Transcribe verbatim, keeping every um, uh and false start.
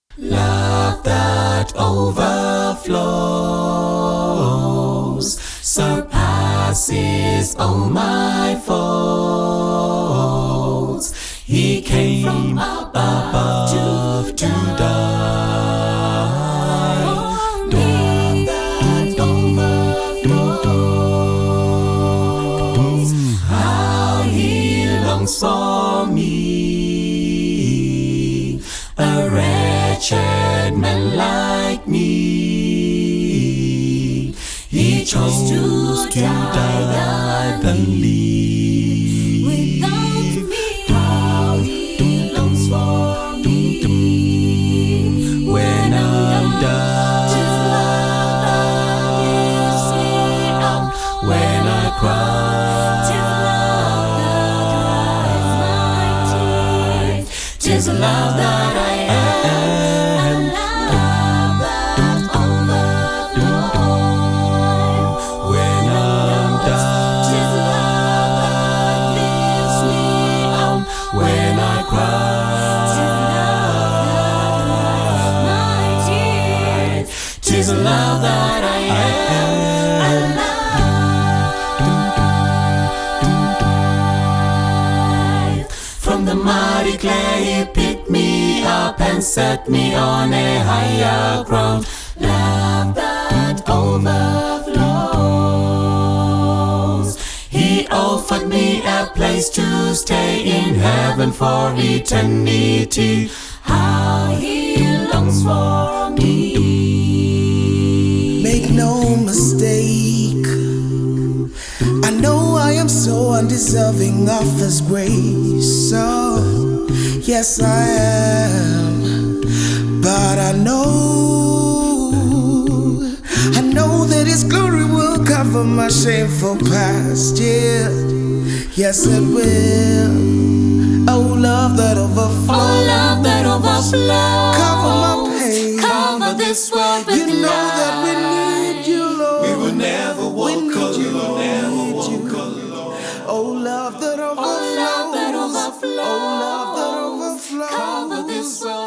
Love that overflows surpasses all my faults. He came from above to, to die. Love that overflows. How he longs for me, a wretched man like me. He chose to die than leave. Without me, how he longs for me. When I'm done, His love that lifts me up. when I cry, His love that dries my tears. tis a love that I am. When I'm done, when I cry, tis a love that I am. From the mighty clay he picked me up and set me on a higher ground. Love that overflows. He offered me a place to stay in heaven for eternity. How he longs for me. Make no mistake, I know I am so undeserving of His grace. So, yes, I am. But I know, I know that His glory will cover my shameful past. Yeah, yes, it will. Oh, love that overflows. Oh, love that overflows. Cover my pain. Cover this world with You know love. that we need You, Lord. We will never walk We need alone. You, Never need walk You. alone. Oh, love that overflows. Oh, love that overflows. Oh, love that overflows. Cover this world